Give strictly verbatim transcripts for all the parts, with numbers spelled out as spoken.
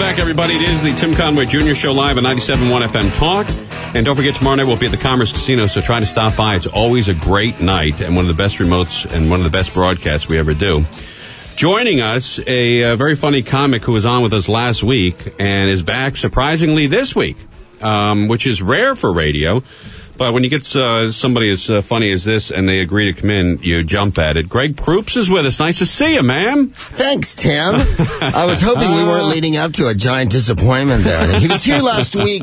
back, everybody. It is the Tim Conway Junior Show live at ninety-seven point one F M Talk. And don't forget, tomorrow night we'll be at the Commerce Casino, so try to stop by. It's always a great night and one of the best remotes and one of the best broadcasts we ever do. Joining us, a, a very funny comic who was on with us last week and is back surprisingly this week, um, which is rare for radio. But when you get uh, somebody as uh, funny as this and they agree to come in, you jump at it. Greg Proops is with us. Nice to see you, man. Thanks, Tim. I was hoping we weren't leading up to a giant disappointment there. He was here last week.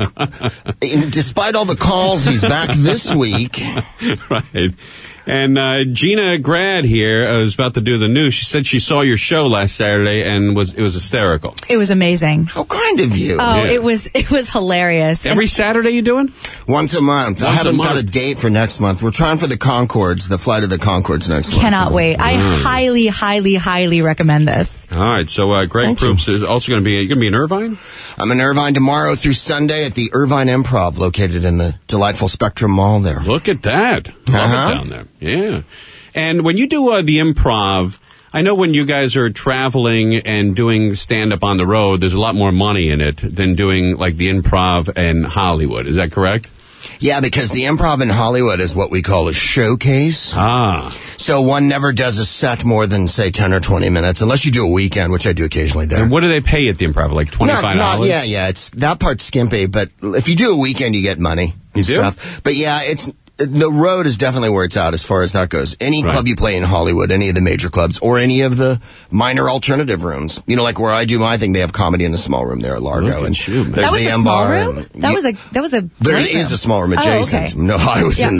And despite all the calls, he's back this week. Right. And uh, Gina Grad here uh, was about to do the news. She said she saw your show last Saturday and was it was hysterical. It was amazing. How kind of you. Oh, Yeah. it was it was hilarious. Every Saturday you doing? Once a month. I Once a haven't month. got a date for next month. We're trying for the Concords, the flight of the Concords next month. Cannot wait. I highly, highly, highly recommend this. All right. So uh, Greg Thank you. Proops is also going to be. You're going to be in Irvine. I'm in Irvine tomorrow through Sunday at the Irvine Improv, located in the delightful Spectrum Mall there. Look at that. Love Uh-huh. it down there. Yeah. And when you do uh, the improv, I know when you guys are traveling and doing stand-up on the road, there's a lot more money in it than doing like the improv in Hollywood. Is that correct? Yeah, because the Improv in Hollywood is what we call a showcase. Ah. So one never does a set more than, say, ten or twenty minutes, unless you do a weekend, which I do occasionally there. And what do they pay at the improv? Like twenty-five dollars? Not, not, yeah, yeah. It's, that part's skimpy, but if you do a weekend, you get money and You do? stuff. But yeah, it's... The road is definitely where it's at as far as that goes. Any Right. club you play in Hollywood, any of the major clubs, or any of the minor alternative rooms. You know, like where I do my thing, they have comedy in the small room there at Largo. Look at and you, man. there's That was the a M small bar. room? and- That was a that was a There great is room. a small room Oh, adjacent. okay. No, I was Yeah.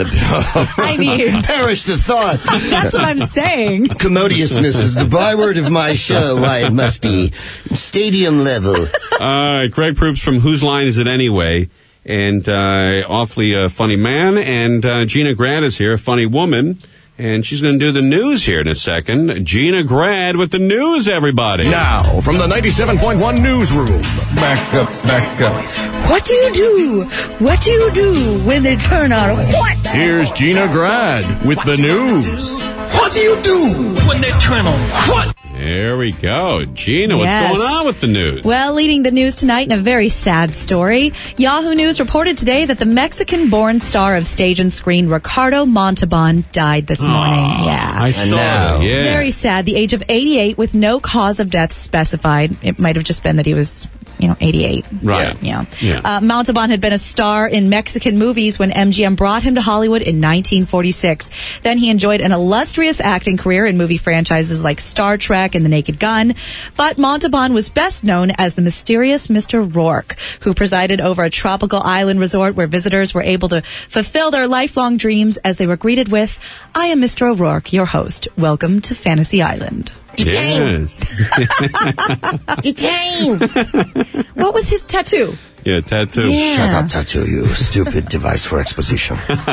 in the... I mean- Perish the thought. That's what I'm saying. Commodiousness is the byword of my show. Why, it must be stadium level. All right. Greg Proops from Whose Line Is It Anyway? And uh, awfully uh, funny man. And uh, Gina Grad is here, a funny woman. And she's going to do the news here in a second. Gina Grad with the news, everybody. Now, from the ninety-seven point one newsroom. Back up, back up. What do you do? What do you do when they turn on what? Here's Gina Grad with the news. What do you do when they turn on what? There we go. Gina, what's Yes. going on with the news? Well, leading the news tonight in a very sad story, Yahoo News reported today that the Mexican-born star of stage and screen Ricardo Montalban died this morning. Yeah. I saw know. it, yeah. Very sad. The age of eighty-eight with no cause of death specified. It might have just been that he was, you know, eighty-eight. Right. Yeah. Yeah. Uh, Montalban had been a star in Mexican movies when M G M brought him to Hollywood in nineteen forty-six. Then he enjoyed an illustrious acting career in movie franchises like Star Trek and The Naked Gun. But Montalban was best known as the mysterious Mister Rourke, who presided over a tropical island resort where visitors were able to fulfill their lifelong dreams as they were greeted with, "I am Mister O'Rourke, your host. Welcome to Fantasy Island." Yes. You came. What was his tattoo? Yeah, tattoo. Yeah. Shut up, tattoo, you stupid device for exposition.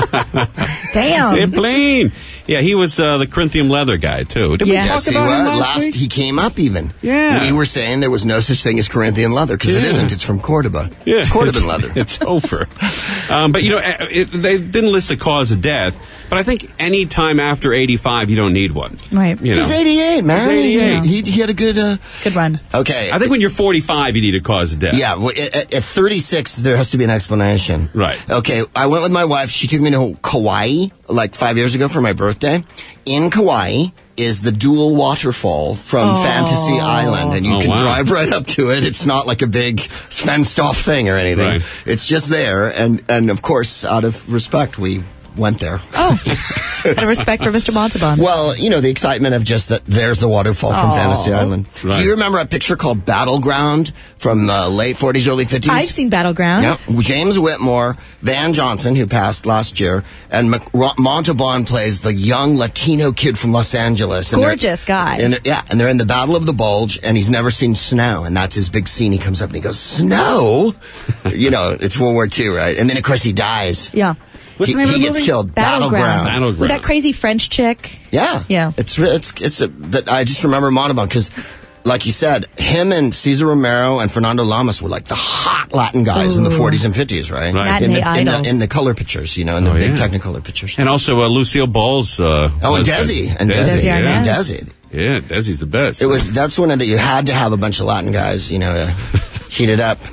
Damn. They're plain. Yeah, he was uh, the Corinthian leather guy, too. Did Yeah. we talk Yes, he about him was. last, Last week? he came up even. Yeah. We were saying there was no such thing as Corinthian leather, because it Yeah. isn't. It's from Cordoba. Yeah. It's Cordoban leather. It's over. Um, but, you know, it, they didn't list the cause of death, but I think any time after eighty-five, you don't need one. Right. You know? He's eighty-eight, man. He's eighty-eight. He, he, he had a good... Uh, Good run. okay. I think when you're forty-five, you need a cause of death. Yeah, well, at, at thirty-six, there has to be an explanation. Right. Okay, I went with my wife. She took me to Kauai like five years ago for my birthday. In Kauai is the dual waterfall from Oh. Fantasy Island, and you Oh, can wow. drive right up to it. It's not like a big fenced-off thing or anything. Right. It's just there, and, and of course, out of respect, we went there. Oh, out of respect for Mister Montalban. Well, you know, the excitement of just that there's the waterfall from Oh. Fantasy Island. Right. Do you remember a picture called Battleground from the late forties, early fifties? I've seen Battleground. Yeah, James Whitmore, Van Johnson, who passed last year, and Mc- Ro- Montalban plays the young Latino kid from Los Angeles. And they're- Gorgeous guy. And they're- yeah, and they're in the Battle of the Bulge, and he's never seen snow, and that's his big scene. He comes up and he goes, "Snow?" You know, it's World War Two, right? And then, of course, he dies. Yeah. What's he the name of he the gets movie? killed. Battleground. Battleground. With that crazy French chick. Yeah. Yeah. It's re- it's it's a. But I just remember Montalban because, like you said, him and Cesar Romero and Fernando Lamas were like the hot Latin guys in the Ooh. forties and fifties, right? Right. In the, Matinee in, the, idols. in the color pictures, you know, in the Oh, big yeah. Technicolor pictures. And also uh, Lucille Ball's... Uh, Oh, and husband. Desi. And Desi, Desi. Desi And Arnaz. Desi. Yeah, Desi's the best. It was, that's one that you had to have a bunch of Latin guys, you know, to heat it up.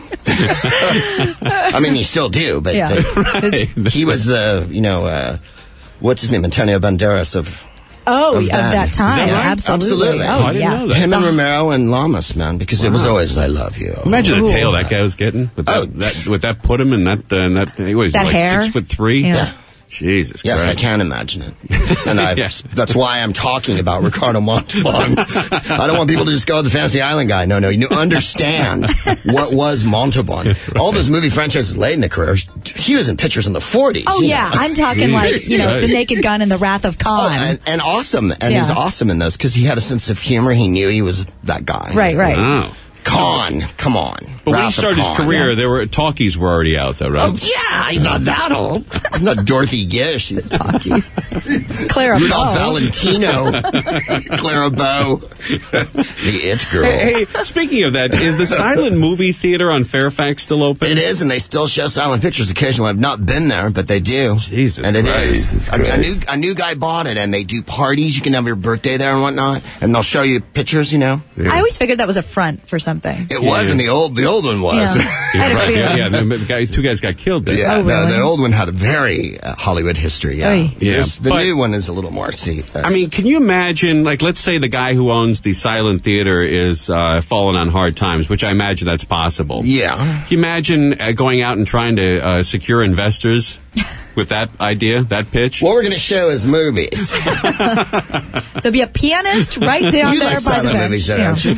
I mean, you still do, but, Yeah. but Right. he was the, you know, uh, what's his name, Antonio Banderas of... Oh, Of of that. that, time. Is that right? Absolutely. Absolutely. Oh, Oh, I didn't yeah. know that. Him and Romero and Lamas, man, because it was always "I love you." Imagine the Ooh. tail that guy was getting. With that, Oh. that, with that put him in that, uh, in that what is he, That like hair? six foot three? Yeah. Jesus Yes, Christ. I can imagine it, and I, Yes. that's why I'm talking about Ricardo Montalban. I don't want people to just go, "The Fantasy Island guy." No, no, you understand what was Montalban. All those movie franchises late in the career, he was in pictures in the forties. Oh, you yeah. know. I'm talking like, you know, Right. The Naked Gun and The Wrath of Oh, Khan. and, and awesome, and he's Yeah. awesome in those because he had a sense of humor. He knew he was that guy. Right, right. Oh. Khan, come on. But when he Wrath of started his Khan. career, there were talkies were already out, though, right? Oh, yeah, he's not that old. He's not Dorothy Gish. He's Talkies. Clara Rudolph Bowe. Valentino. Clara Bow. The It Girl. Hey, hey, speaking of that, is the silent movie theater on Fairfax still open? It is, and they still show silent pictures occasionally. I've not been there, but they do. Jesus And it Christ. is. A, a new a new guy bought it, and they do parties. You can have your birthday there and whatnot, and they'll show you pictures, you know. I always figured that was a front for something. It was, and the old the old one was. Yeah. I had a Right, yeah, feeling. yeah, the guy, two guys got killed there. Yeah, Oh, the, really? the old one had a very uh, Hollywood history. Yeah, Oy. Yeah, This- the but- new one is a little more. See, I mean, can you imagine, like, let's say the guy who owns the silent theater is uh, falling on hard times, which I imagine that's possible. yeah. Can you imagine uh, going out and trying to uh, secure investors with that idea, that pitch? What we're going to show is movies. There'll be a pianist right down You there like by the silent bench. movies, Yeah. don't you?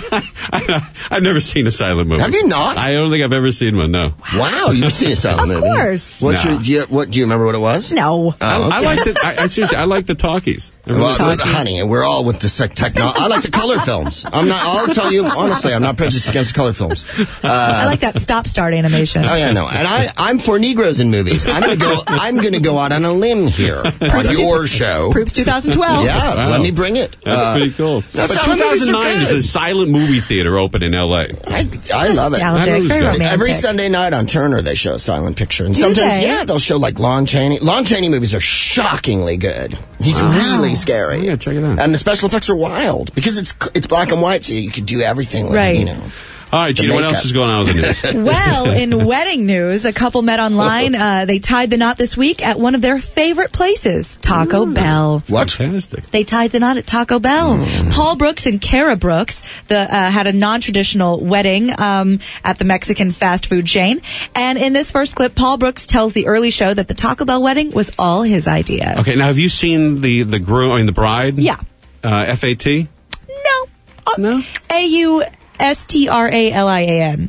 I've never seen a silent movie. Have you not? I don't think I've ever seen one, no. Wow, you've seen a silent Of movie. course. What's No. your? Do you, what do you remember? What it was? No. I, Oh, I okay. like the, I, I seriously, I like the talkies. I really Well, do. with- honey, we're all with the sec- technology. I like the color films. I'm not. I'll tell you honestly, I'm not prejudiced against color films. Uh, I like that stop-start animation. Oh yeah, no, and I, I'm for Negroes in movies. I'm gonna go. I'm gonna go out on a limb here on your show. Proops twenty twelve. Yeah, Wow. let me bring it. That's Uh, pretty cool. no, But silent movies are two thousand nine is good. a silent movie theater open in L A. I, I love it. I know Nostalgic. it's Very good. romantic. Every Sunday night on Turner, they show a silent picture, and Do sometimes, they? yeah, they'll show like Lon Chaney. Lon Chaney movies are shockingly good. He's really scary. Yeah, check it out. And the special effects are wild because it's it's black and white, so you could do everything. With, Right. You know. All right, Gina, what makeup. else is going on with the news? Well, in wedding news, a couple met online. Uh, they tied the knot this week at one of their favorite places, Taco Bell. What? Fantastic. They tied the knot at Taco Bell. Hmm. Paul Brooks and Kara Brooks the, uh, had a non-traditional wedding um, at the Mexican fast food chain. And in this first clip, Paul Brooks tells the early show that the Taco Bell wedding was all his idea. Okay, now have you seen the the groom, I mean the bride? Yeah. Uh, F A T? No. Uh, No? A U S T R A L I A N.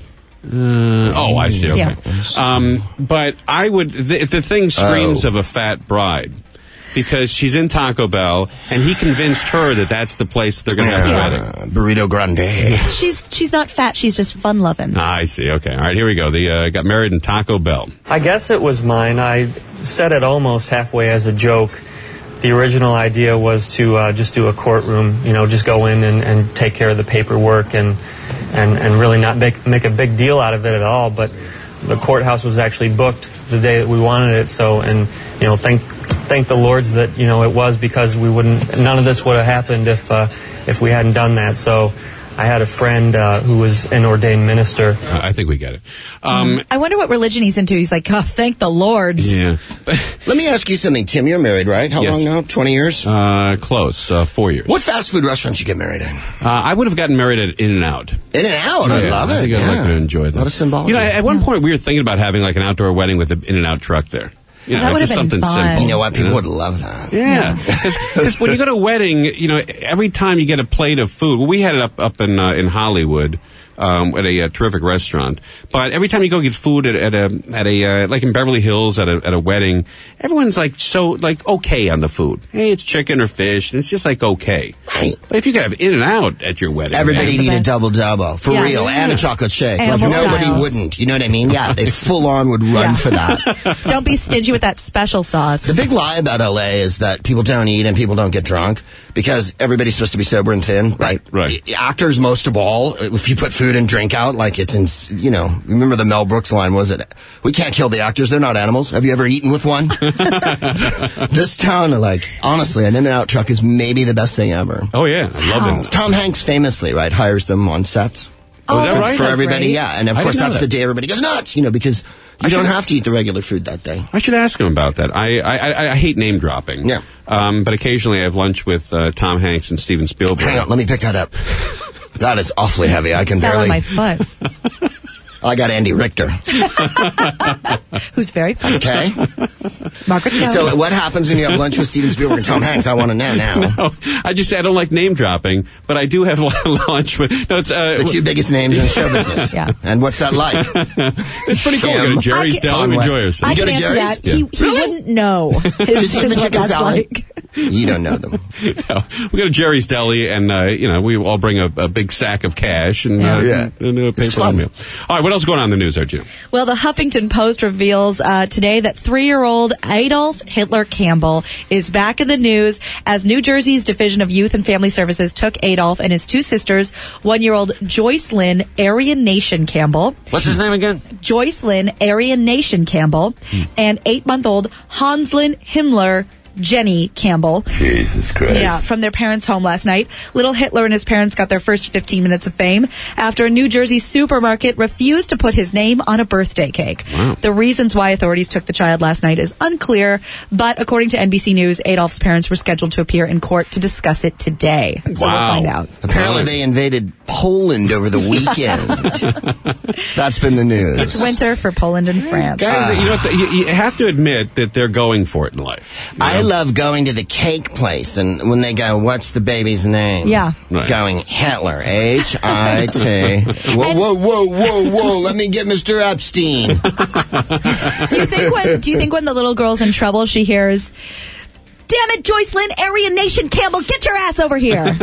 Uh, oh, I see. Okay. Yeah. Um, but I would, the, the thing screams Oh. of a fat bride. Because she's in Taco Bell, and he convinced her that that's the place they're going to have the Yeah. wedding. Uh, Burrito Grande. She's she's not fat. She's just fun loving. Ah, I see. Okay. All right, here we go. They uh, got married in Taco Bell. I guess it was mine. I said it almost halfway as a joke. The original idea was to uh, just do a courtroom, you know, just go in and, and take care of the paperwork and, and, and really not make, make a big deal out of it at all. But the courthouse was actually booked the day that we wanted it. So, and, you know, thank thank the Lords that, you know, it was, because we wouldn't, none of this would have happened if, uh, if we hadn't done that. So I had a friend uh, who was an ordained minister. Uh, I think we get it. Um, I wonder what religion he's into. He's like, oh, thank the Lords. yeah. Let me ask you something, Tim. You're married, right? How Yes. long now? Twenty years. Uh, close. Uh, four years. What fast food restaurants you get married in? Uh, I would have gotten married at In-N-Out. In and Out. I Yeah, love it. I think I'd yeah. like to enjoy that. A lot of symbology. You know, at one point we were thinking about having like an outdoor wedding with an In-N-Out truck there. You know, That it's would just have been something fun. simple. You know what? People know? would love that. Yeah, because when you go to a wedding, you know, every time you get a plate of food. Well, we had it up up in uh, in Hollywood. Um, at a, uh terrific restaurant, but every time you go get food at, at a at a uh, like in Beverly Hills at a at a wedding, everyone's like so like okay on the food. Hey, it's chicken or fish, and it's just like okay. Right. But if you could have In and Out at your wedding, Everybody man, need a best. double double for Yeah. real, Yeah. and a chocolate shake. Like Animal nobody style. wouldn't. You know what I mean? Yeah, they full on would run Yeah. for that. Don't be stingy with that special sauce. The big lie about L A is that people don't eat and people don't get drunk because everybody's supposed to be sober and thin. Right, right. I- Actors, most of all, if you put food and drink out, like it's in, you know, remember the Mel Brooks line, was it? We can't kill the actors. They're not animals. Have you ever eaten with one? This town, like, honestly, an In-N-Out truck is maybe the best thing ever. Oh yeah, I love Wow. it. Tom Hanks famously, right, hires them on sets. Oh, is that right? For everybody, Right. yeah. And of I course, didn't know that's that. the day everybody goes nuts, you know, because you I don't should- have to eat the regular food that day. I should ask him about that. I I, I, I hate name dropping. Yeah. Um, but occasionally I have lunch with uh, Tom Hanks and Steven Spielberg. Hang on, let me pick that up. That is awfully heavy. I can Fell barely. on my foot. I got Andy Richter. Who's very funny. Okay. Margaret Cho. So what happens when you have lunch with Steven Spielberg and Tom Hanks? I want to know now. No, I just I don't like name dropping, but I do have lunch with. No, it's uh, The two biggest names in show business. Yeah. And what's that like? it's pretty cool. Go to Jerry's I Deli and can- enjoy yourself. I You go can to answer Jerry's? that. He, he Really? wouldn't know. His, Just eat the his what chicken that's salad? like. You don't know them. No, we go to Jerry's Deli, and uh, you know we all bring a, a big sack of cash and uh, Yeah. and, uh, pay It's for the fun. meal. All right, what else is going on in the news, there, Gina? Well, the Huffington Post reveals uh, today that three-year-old Adolf Hitler Campbell is back in the news as New Jersey's Division of Youth and Family Services took Adolf and his two sisters, one-year-old Joyce Lynn Aryan Nation Campbell, What's his name again? Joyce Lynn Aryan Nation Campbell, and eight-month-old Hanslin Himmler Jenny Campbell. Jesus Christ. Yeah, from their parents' home last night. Little Hitler and his parents got their first fifteen minutes of fame after a New Jersey supermarket refused to put his name on a birthday cake. Wow. The reasons why authorities took the child last night is unclear, but according to N B C News, Adolf's parents were scheduled to appear in court to discuss it today. So Wow. we'll find out. Apparently they invaded Poland over the weekend. That's been the news. It's winter for Poland and France. Guys, you know what, you, you have to admit that they're going for it in life. you I know? love going to the cake place, and when they go, what's the baby's name? Yeah. Right. Going, Hitler, H I T. Whoa, whoa, whoa, whoa, whoa, let me get Mister Epstein. Do you think when do you think when the little girl's in trouble, she hears, "Damn it, Joyce Lynn Aryan Nation Campbell, get your ass over here."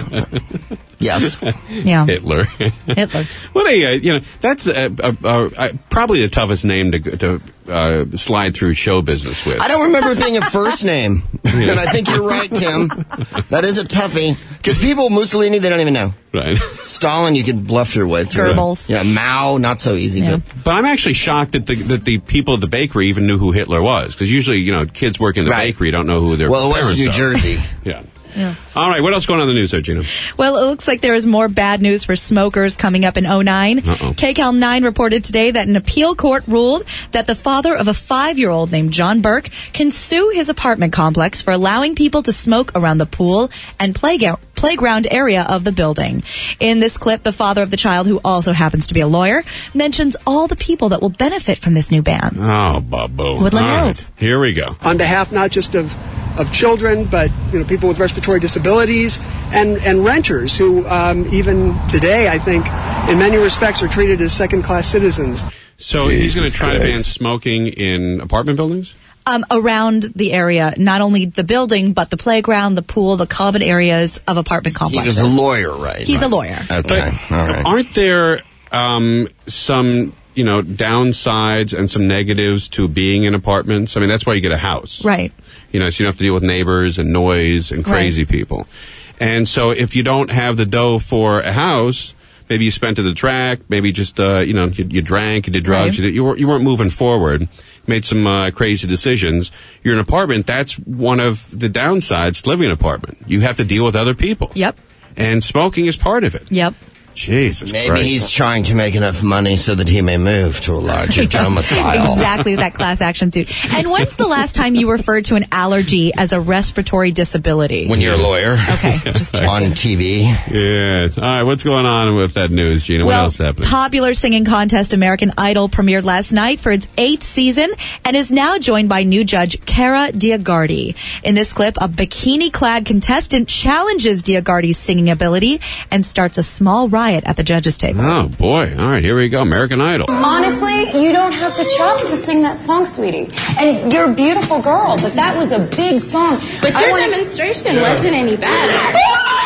Yes. Yeah. Hitler. Hitler. Well, hey, uh, you know, that's uh, uh, uh, probably the toughest name to to uh, slide through show business with. I don't remember it being a first name. And I think you're right, Tim. That is a toughie. Because people, Mussolini, they don't even know. Right. Stalin, you could bluff your way through. Goebbels. Yeah, Mao, not so easy. Yeah. But But I'm actually shocked that the that the people at the bakery even knew who Hitler was, because usually, you know, kids working in the Right. bakery don't know who their well, it was parents New are. Jersey. Yeah. Yeah. All right, what else going on in the news there, Gina? Well, it looks like there is more bad news for smokers coming up in oh nine. Uh-oh. K C A L nine reported today that an appeal court ruled that the father of a five-year-old named John Burke can sue his apartment complex for allowing people to smoke around the pool and playga- playground area of the building. In this clip, the father of the child, who also happens to be a lawyer, mentions all the people that will benefit from this new ban. Oh, Bubbo. Woodland All right, Hills. Here we go. On behalf not just of of children, but you know, people with respiratory disabilities and and renters who um, even today, I think, in many respects, are treated as second-class citizens. So he's going to Jesus try to Christ. ban smoking in apartment buildings? Um, around the area, not only the building, but the playground, the pool, the common areas of apartment He complexes. was a lawyer, right? He's a lawyer. Okay, all right. Aren't there um, some, you know, downsides and some negatives to being in apartments? I mean, that's why you get a house. Right. You know, so you don't have to deal with neighbors and noise and crazy Right. people. And so if you don't have the dough for a house, maybe you spent to the track, maybe just, uh, you know, you, you drank, you did drugs, Right. you, did, you, weren't, you weren't moving forward, made some uh, crazy decisions. You're in an apartment, that's one of the downsides to living in an apartment. You have to deal with other people. Yep. And smoking is part of it. Yep. Jesus Maybe Christ. he's trying to make enough money so that he may move to a larger domicile. Exactly, that class action suit. And when's the last time you referred to an allergy as a respiratory disability? When you're a lawyer. Okay, just On T V. Yeah. All right, what's going on with that news, Gina? What well, else happening? popular singing contest American Idol premiered last night for its eighth season and is now joined by new judge Cara Diagardi. In this clip, a bikini-clad contestant challenges Diagardi's singing ability and starts a small riot at the judges' table. Oh, boy. All right, here we go. American Idol. Honestly, you don't have the chops to sing that song, sweetie. And you're a beautiful girl, but that was a big song. But I your wanna- demonstration wasn't any better.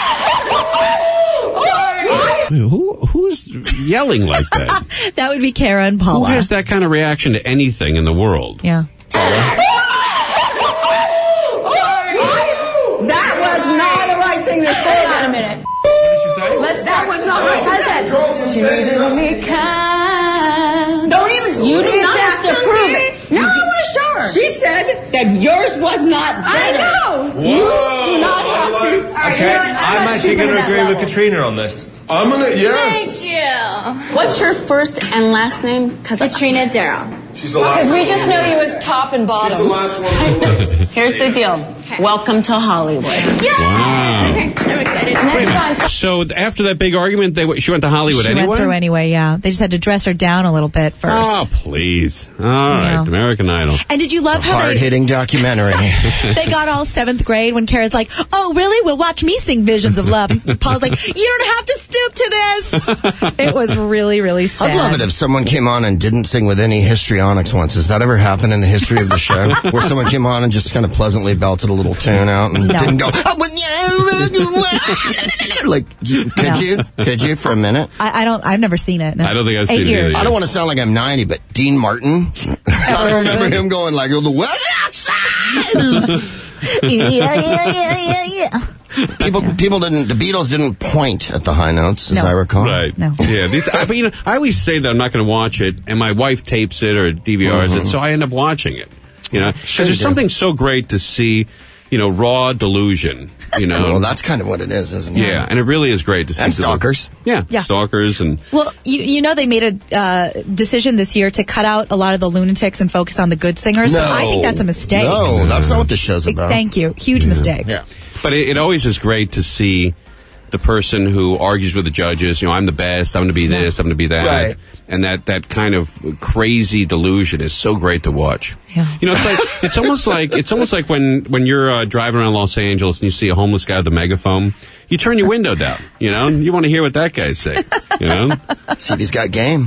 Who Who's yelling like that? That would be Cara and Who Paula. has that kind of reaction to anything in the world? Yeah. That was not the right thing to say. Hold on a minute. Let's that was not right. I said, choosing me kind. Don't even. You do not have to prove it. No, I want to show her. She said that yours was not better. I know. You do not have to. All right, you know what? I'm I'm not actually stooping going to that agree with level. Katrina on this. I'm gonna, yes. Thank you. What's your first and last name? Katrina Darrow. She's the last Because we one just on the know list. you as top and bottom. She's the last one on the list. Here's the deal. Welcome to Hollywood. Wow. I'm excited. Next on. So after that big argument, they w- she went to Hollywood She anyway? went through anyway, yeah. They just had to dress her down a little bit first. Oh, please. All right, Yeah. American Idol. And did you love how they, Hard-hitting documentary. they got all seventh grade when Kara's like, oh, really? Well, watch me sing Visions of Love. And Paul's like, you don't have to stoop to this. It was really, really sad. I'd love it if someone came on and didn't sing with any histrionics once. Has that ever happened in the history of the show? Where someone came on and just kind of pleasantly belted a little tune out and No. didn't go, oh, well, yeah, like, you- could No. you? Could you for a minute? I, I don't, I've never seen it. No. I don't think I've Eight seen it years. either. I don't want to sound like I'm ninety, but Dean Martin, I remember him going like, the weather outside. yeah, yeah, yeah, yeah, yeah. People, people didn't, the Beatles didn't point at the high notes, as No. I recall. Right. No. Yeah. These. I, but, you know, I always say that I'm not going to watch it, and my wife tapes it or D V Rs it, so I end up watching it. You know, because Sure you there's do. something so great to see. You know, raw delusion. You know. Well, that's kind of what it is, isn't it? yeah, and it really is great to see. And people- stalkers. Yeah, Yeah. stalkers and. Well, you you know they made a uh, decision this year to cut out a lot of the lunatics and focus on the good singers. No. But I think that's a mistake. No, that's not what this show's Like, about. Thank you. Huge mistake. Yeah. But it, it always is great to see the person who argues with the judges. You know, I'm the best. I'm going to be this. I'm going to be that. Right. And that, that kind of crazy delusion is so great to watch. Yeah. You know, it's like it's almost like it's almost like when when you're uh, driving around Los Angeles and you see a homeless guy with a megaphone. You turn your window down. You know, you want to hear what that guy's saying. You know. See if he's got game.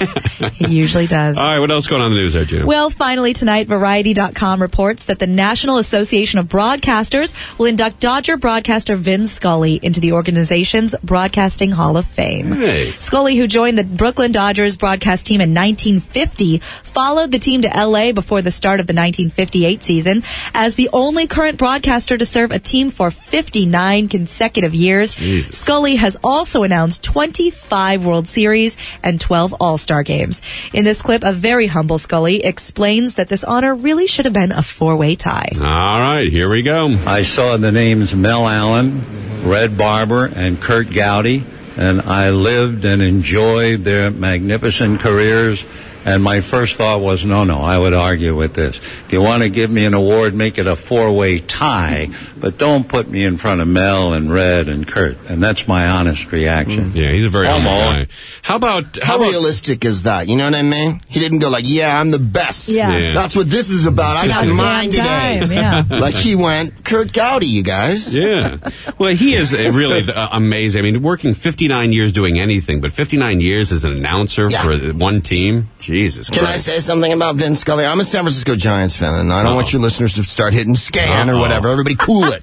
He usually does. All right, what else going on in the news there, Gina? Well, finally tonight, Variety dot com reports that the National Association of Broadcasters will induct Dodger broadcaster Vin Scully into the organization's Broadcasting Hall of Fame. Hey. Scully, who joined the Brooklyn Dodgers broadcast team in nineteen fifty, followed the team to L A before the start of the nineteen fifty-eight season as the only current broadcaster to serve a team for fifty-nine consecutive years. Jesus. Scully has also announced twenty-five World Series and twelve All-Star games. In this clip, a very humble Scully explains that this honor really should have been a four-way tie. All right, here we go. I saw the names Mel Allen, Red Barber, and Kurt Gowdy, and I lived and enjoyed their magnificent careers. And my first thought was, no, no, I would argue with this. If you want to give me an award, make it a four-way tie, but don't put me in front of Mel and Red and Kurt. And that's my honest reaction. Yeah, he's a very humble Almost. guy. How about how, How about realistic is that? You know what I mean? He didn't go like, yeah, I'm the best. Yeah. Yeah. That's what this is about. I got Damn mine today. time, yeah. Like he went, Kurt Gowdy, you guys. Yeah. Well, he is uh, really uh, amazing. I mean, working fifty-nine years doing anything, but fifty-nine years as an announcer Yeah. for one team. Jesus Can I Christ. say something about Vin Scully? I'm a San Francisco Giants fan, and I don't Uh-oh. want your listeners to start hitting scan Uh-oh. or whatever. Everybody cool it.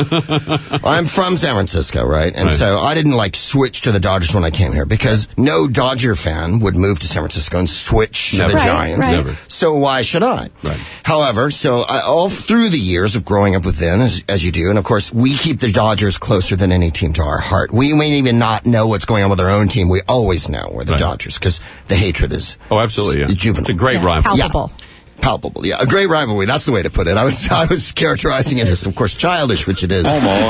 I'm from San Francisco, right? And Right. so I didn't, like, switch to the Dodgers when I came here because no Dodger fan would move to San Francisco and switch to Never. the Right, Giants. right. Never. So why should I? Right. However, so I, all through the years of growing up with Vin, as, as you do, and of course, we keep the Dodgers closer than any team to our heart. We may even not know what's going on with our own team. We always know we're the Right. Dodgers because the hatred is Oh, absolutely. Yeah. is juvenile. It's a great Yeah, rival. palpable. Palpable, yeah. A great rivalry, that's the way to put it. I was I was characterizing it as, of course, childish, which it is.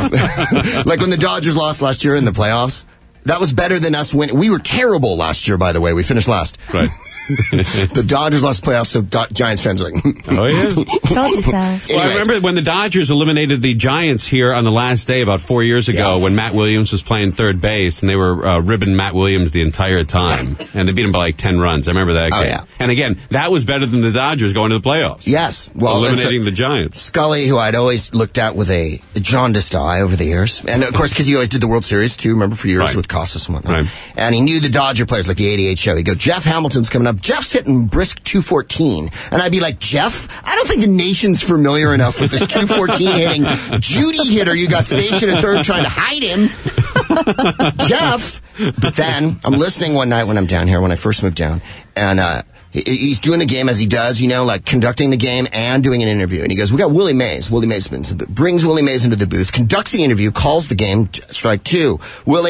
Like when the Dodgers lost last year in the playoffs, that was better than us winning. We were terrible last year, by the way. We finished last. Right. The Dodgers lost the playoffs, so Do- Giants fans are like, Oh, yeah. Told you so. Well, I Anyway. remember when the Dodgers eliminated the Giants here on the last day about four years ago Yeah. when Matt Williams was playing third base and they were uh, ribbing Matt Williams the entire time. And they beat him by like ten runs. I remember that Oh, game. yeah. And again, that was better than the Dodgers going to the playoffs. Yes. Well, eliminating and the Giants. Scully, who I'd always looked at with a jaundiced eye over the years. And, of course, because he always did the World Series, too, remember, for years Right. with Costas and whatnot. Right. And he knew the Dodger players, like the eighty-eight show. He'd go, Jeff Hamilton's coming up. Jeff's hitting brisk two fourteen. And I'd be like, Jeff, I don't think the nation's familiar enough with this two fourteen hitting Judy hitter you got stationed at third trying to hide him. Jeff. But then I'm listening one night when I'm down here, when I first moved down, and uh, he, he's doing the game as he does, you know, like conducting the game and doing an interview. And he goes, we got Willie Mays. Willie Mays brings Willie Mays into the booth, conducts the interview, calls the game, strike two. Willie,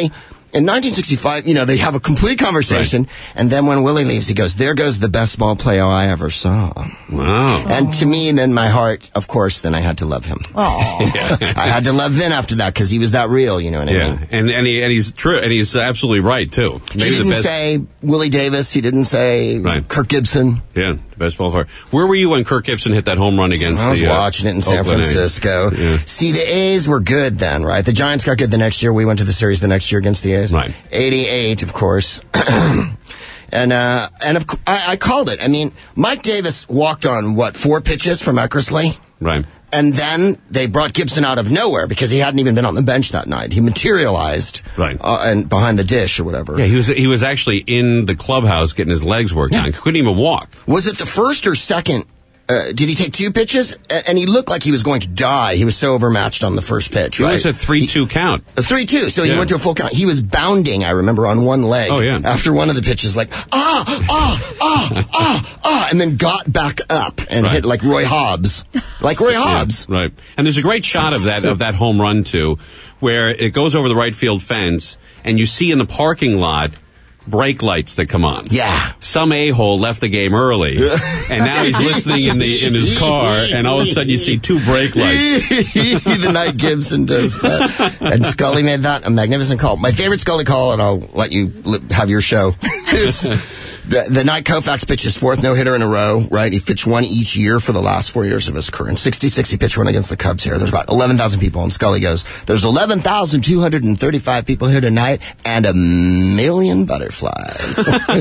in nineteen sixty-five, you know, they have a complete conversation, right. And then when Willie leaves, he goes, there goes the best ball player I ever saw. Wow. And to me, then my heart, of course, then I had to love him. Oh. I had to love Vin after that because he was that real, you know what I yeah. mean? And and, he, and he's true, and he's absolutely right, too. Maybe he didn't the best... say Willie Davis. He didn't say right. Kirk Gibson. Yeah, the best ball player. Where were you when Kirk Gibson hit that home run against the I was the, watching uh, it in San Oakland Francisco. Yeah. See, the A's were good then, right? The Giants got good the next year. We went to the series the next year against the A's. Right. eighty-eight, of course. And, uh, and of, I, I called it. I mean, Mike Davis walked on, what, four pitches from Eckersley? Right. And then they brought Gibson out of nowhere because he hadn't even been on the bench that night. He materialized, right, uh, and behind the dish or whatever. Yeah, he was he was actually in the clubhouse getting his legs worked yeah. on. Couldn't even walk. Was it the first or second? Uh, did he take two pitches? And he looked like he was going to die. He was so overmatched on the first pitch, it right? It was a three two count. A three two, so yeah. he went to a full count. He was bounding, I remember, on one leg. Oh, yeah. After one of the pitches, like, ah, ah, ah, ah, ah, and then got back up and right. hit like Roy Hobbs. Like Roy Hobbs. Yeah, right. And there's a great shot of that, of that home run, too, where it goes over the right field fence, and you see in the parking lot brake lights that come on. Yeah. Some a-hole left the game early, and now he's listening in the in his car, and all of a sudden you see two brake lights. The night Gibson does that. And Scully made that a magnificent call. My favorite Scully call, and I'll let you have your show, is the, the night Koufax pitched his fourth no-hitter in a row, right? He pitched one each year for the last four years of his career. In sixty-six, he pitched one against the Cubs here. There's about eleven thousand people, and Scully goes, there's eleven thousand two hundred thirty-five people here tonight, and a million butterflies.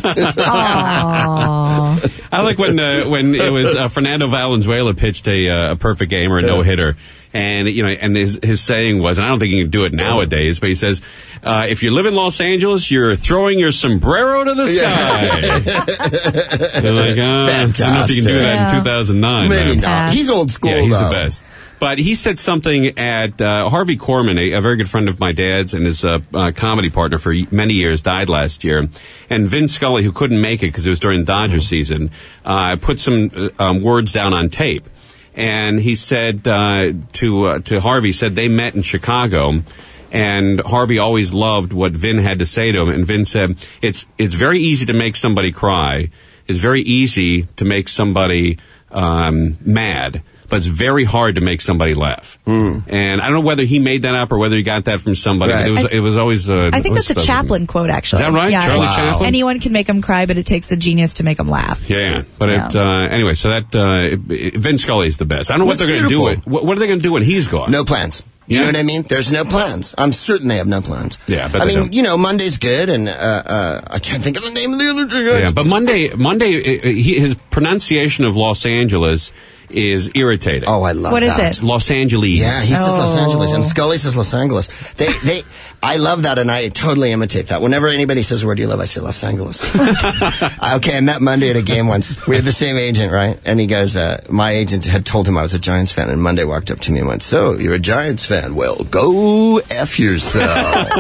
I like when uh, when it was uh, Fernando Valenzuela pitched a, uh, a perfect game or a no-hitter. And, you know, and his, his saying was, and I don't think he can do it nowadays, but he says, uh, if you live in Los Angeles, you're throwing your sombrero to the sky. Yeah. You're like, uh, I don't know if you can do that yeah. in two thousand nine. Maybe man. not. He's old school, Yeah, he's though. the best. But he said something at, uh, Harvey Korman, a, a very good friend of my dad's and his, uh, uh, comedy partner for many years, died last year. And Vin Scully, who couldn't make it because it was during Dodger season, uh, put some, uh, um, words down on tape. And he said uh, to uh, to Harvey, said they met in Chicago, and Harvey always loved what Vin had to say to him. And Vin said, it's it's very easy to make somebody cry. It's very easy to make somebody um, mad. But it's very hard to make somebody laugh. Mm. And I don't know whether he made that up or whether he got that from somebody. Right. But it was, I, it was always... Uh, I think that's a Chaplin quote, actually. Is that right? Yeah, Charlie wow. Chaplin? Anyone can make them cry, but it takes a genius to make them laugh. Yeah, but yeah. It, uh, anyway, so that, uh, it, it, Vin Scully is the best. I don't know That's what they're going to do. With, what, what are they going to do when he's gone? No plans. You yeah. know what I mean? There's no plans. I'm certain they have no plans. Yeah, but I mean, don't. you know, Monday's good, and uh, uh, I can't think of the name of the other thing. Yeah, but Monday, Monday, he, his pronunciation of Los Angeles is irritating. Oh, I love what that. What is it? Los Angeles. Yeah, he says oh. Los Angeles, and Scully says Los Angeles. They, they, I love that, and I totally imitate that. Whenever anybody says, where do you live? I say Los Angeles. Okay, I met Monday at a game once. We had the same agent, right? And he goes, uh, my agent had told him I was a Giants fan, and Monday walked up to me and went, so, you're a Giants fan? Well, go F yourself.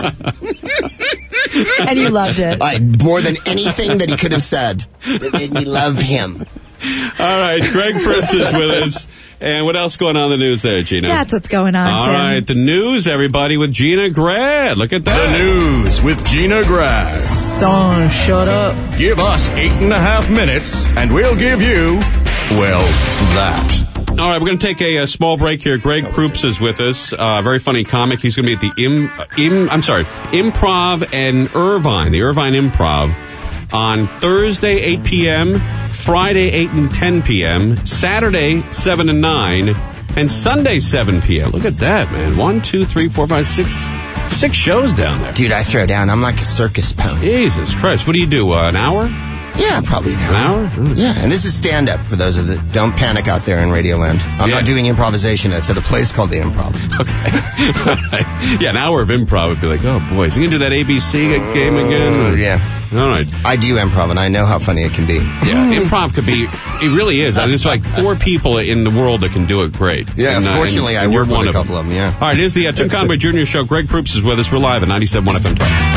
And you loved it. I, more than anything that he could have said. It made me love him. All right, Greg Proops is with us. And what else going on in the news there, Gina? That's what's going on, All Tim. right, the news, everybody, with Gina Grad. Look at that. The news with Gina Grad. Son, shut up. Give us eight and a half minutes, and we'll give you, well, that. All right, we're going to take a, a small break here. Greg Proops is with us. A uh, very funny comic. He's going to be at the Im, Im, I'm sorry, Improv and Irvine, the Irvine Improv, on Thursday, eight p.m., Friday, eight and ten p.m., Saturday, seven and nine, and Sunday, seven p.m. Look at that, man. One, two, three, four, five, six, six shows down there. Dude, I throw down. I'm like a circus pony. Jesus Christ. What do you do, uh, an hour? Yeah, probably an hour. An hour? Mm. Yeah, and this is stand-up for those of the... Don't panic out there in Radioland. I'm yeah. not doing improvisation. It's at a place called the Improv. Okay. Yeah, an hour of improv would be like, oh, boy, is he going to do that A B C game again? Uh, yeah. All right. I do improv, and I know how funny it can be. Yeah, improv could be... It really is. I mean, there's like four people in the world that can do it great. Yeah, and, uh, fortunately, and, and I work with one a of couple them. of them, yeah. All right, here's the uh, Tim Conway Junior Show. Greg Proops is with us. We're live at ninety-seven point one F M Talk.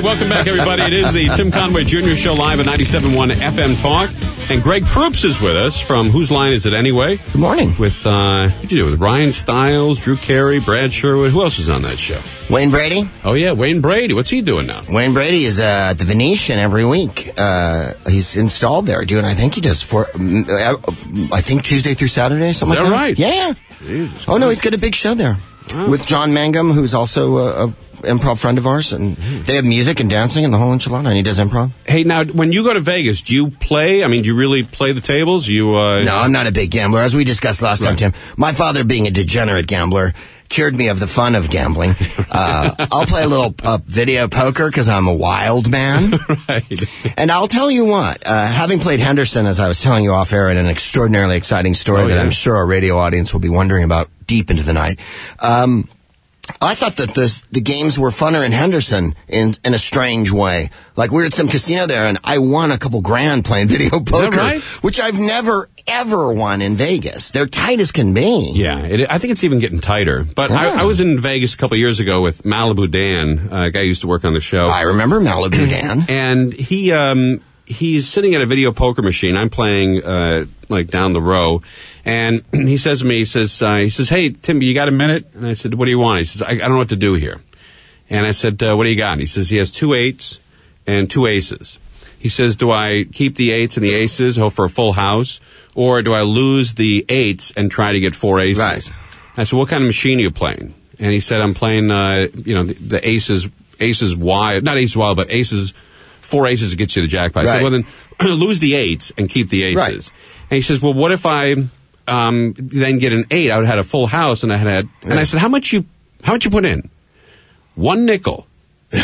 welcome back, everybody. It is the Tim Conway Junior Show live at ninety-seven point one F M Talk. And Greg Proops is with us from Whose Line Is It Anyway? Good morning. With, uh, what'd you do? With Ryan Stiles, Drew Carey, Brad Sherwood. Who else is on that show? Wayne Brady. Oh, yeah, Wayne Brady. What's he doing now? Wayne Brady is uh, at the Venetian every week. Uh, he's installed there doing, I think he does, four, uh, I think Tuesday through Saturday, something is like that that. right? Yeah. Jesus oh, no, he's got a big show there. Oh. With John Mangum, who's also a, a improv friend of ours, and they have music and dancing and the whole enchilada, and he does improv. Hey, now, when you go to Vegas, do you play? I mean, do you really play the tables? You uh... No, I'm not a big gambler. As we discussed last right. time, Tim, my father, being a degenerate gambler, cured me of the fun of gambling. Uh, I'll play a little uh, video poker because I'm a wild man. Right. And I'll tell you what, uh, having played Henderson, as I was telling you off air, in an extraordinarily exciting story oh, that yeah. I'm sure our radio audience will be wondering about deep into the night, um, I thought that the the games were funner in Henderson in in a strange way. Like, we were at some casino there, and I won a couple grand playing video poker, right? which I've never, ever won in Vegas. They're tight as can be. Yeah, it, I think it's even getting tighter. But yeah. I, I was in Vegas a couple of years ago with Malibu Dan, a guy who used to work on the show. I remember Malibu Dan. And he um, he's sitting at a video poker machine. I'm playing uh, like down the row. And he says to me, he says, uh, he says, hey, Tim, you got a minute? And I said, what do you want? He says, I, I don't know what to do here. And I said, uh, what do you got? And he says, he has two eights and two aces. He says, do I keep the eights and the aces, hope for a full house, or do I lose the eights and try to get four aces? Right. I said, what kind of machine are you playing? And he said, I'm playing, uh, you know, the, the aces, aces wild, not aces wild, but aces, four aces gets you the jackpot. Right. I said, well, then lose the eights and keep the aces. Right. And he says, well, what if I... Um, then get an eight. I would have had a full house, and I had, had and I said, how much you, how much you put in? One nickel. And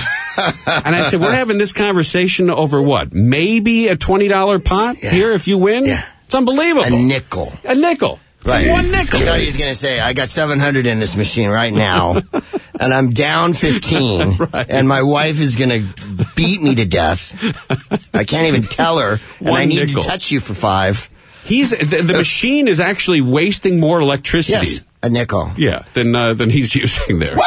I said, we're having this conversation over what? Maybe a twenty dollar pot yeah. here if you win? Yeah. It's unbelievable. A nickel. A nickel. Right. One nickel. He thought he was going to say, I got seven hundred in this machine right now, and I'm down fifteen, right. and my wife is going to beat me to death. I can't even tell her, and One I need nickel. to touch you for five. He's the, the machine is actually wasting more electricity. Yes, a nickel. Yeah, than uh, than he's using there.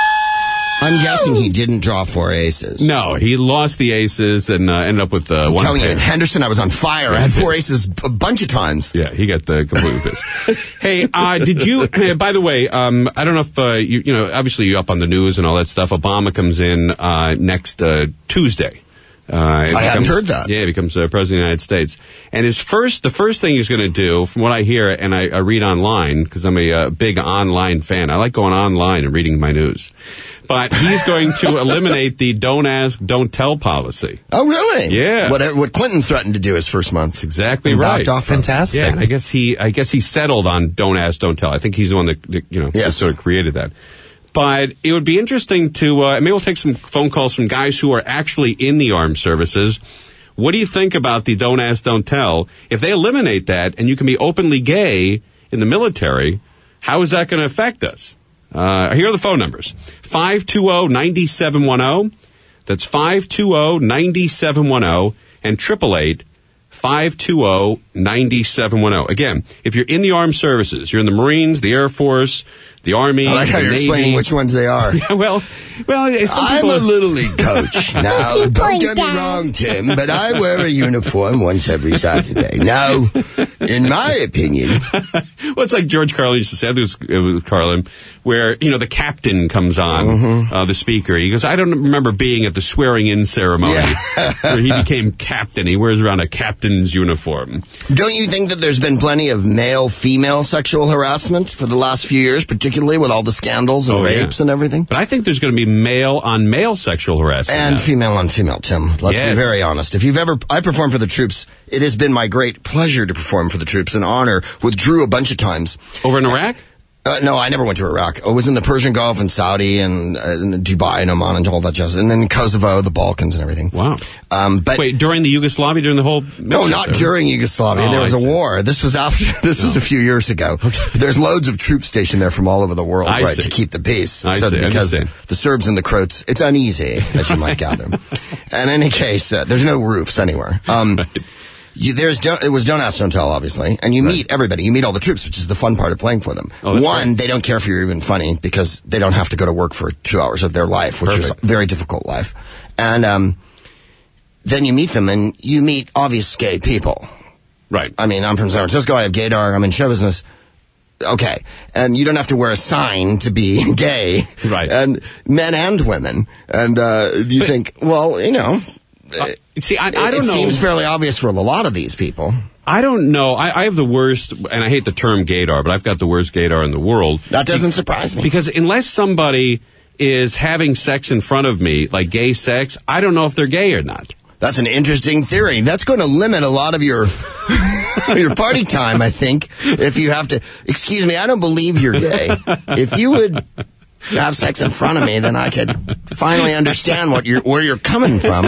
I'm guessing he didn't draw four aces. No, he lost the aces and uh, ended up with uh, I'm one. telling pair. you, in Henderson, I was on fire. I had four aces a bunch of times. Yeah, he got the completely pissed. Hey, uh, did you? By the way, um, I don't know if uh, you, you know. Obviously, you're up on the news and all that stuff. Obama comes in uh, next uh, Tuesday. Uh, I becomes, hadn't heard that. Yeah, he becomes uh, president of the United States. And his first, the first thing he's going to do, from what I hear and I, I read online, because I'm a uh, big online fan. I like going online and reading my news. But he's going to eliminate the don't ask, don't tell policy. Oh, really? Yeah. What, what Clinton threatened to do his first month. That's exactly And right. backed off of. Fantastic. Yeah, and I guess he, I guess he settled on don't ask, don't tell. I think he's the one that, that you know, Yes. sort of created that. But it would be interesting to, uh, maybe we'll take some phone calls from guys who are actually in the armed services. What do you think about the don't ask, don't tell? If they eliminate that and you can be openly gay in the military, how is that going to affect us? Uh, here are the phone numbers. five two zero, nine seven one zero. That's five two zero, nine seven one zero and eight eight eight, five two zero, nine seven one zero. Again, if you're in the armed services, you're in the Marines, the Air Force, the Army, I like how the you're Navy. explaining which ones they are. Yeah, well, well, some I'm people... a Little League coach. Now, don't get me wrong, Tim, but I wear a uniform once every Saturday. Now, in my opinion... Well, it's like George Carlin used to say, I think it was, it was Carlin, where, you know, the captain comes on, mm-hmm. uh, the speaker. He goes, I don't remember being at the swearing-in ceremony yeah. where he became captain. He wears around a captain's uniform. Don't you think that there's been plenty of male-female sexual harassment for the last few years, particularly with all the scandals and oh, rapes yeah. and everything? But I think there's going to be male-on-male sexual harassment. And now. female-on-female, Tim. Let's yes. be very honest. If you've ever... I performed for the troops. It has been my great pleasure to perform for the troops, an honor. Withdrew a bunch of times. Over in Iraq? Uh, no, I never went to Iraq. I was in the Persian Gulf and Saudi and, uh, and Dubai and Oman and all that jazz. And then Kosovo, the Balkans and everything. Wow. Um, but Wait, during the Yugoslavia, during the whole... No, not there? during Yugoslavia. Oh, there was I a see. war. This was after. This No. was a few years ago. There's loads of troops stationed there from all over the world, I right, see. to keep the peace. I so see, I because understand. the Serbs and the Croats, it's uneasy, as you might gather. In any case, uh, there's no roofs anywhere. Um, Right. You, there's don't, it was don't ask, don't tell, obviously, and you right. meet everybody. You meet all the troops, which is the fun part of playing for them. Oh, One, great. they don't care if you're even funny because they don't have to go to work for two hours of their life, which Perfect. is a very difficult life. And um, then you meet them, and you meet obvious gay people. Right. I mean, I'm from San Francisco. I have gaydar. I'm in show business. Okay. And you don't have to wear a sign to be gay. Right. And men and women. And uh, you but, think, well, you know... Uh, see, I, I it, don't it know. It seems fairly obvious for a lot of these people. I don't know. I, I have the worst, and I hate the term gaydar, but I've got the worst gaydar in the world. That doesn't surprise me. Because unless somebody is having sex in front of me, like gay sex, I don't know if they're gay or not. That's an interesting theory. That's going to limit a lot of your your party time, I think, if you have to... Excuse me, I don't believe you're gay. If you would... have sex in front of me, then I could finally understand what you're, where you're coming from.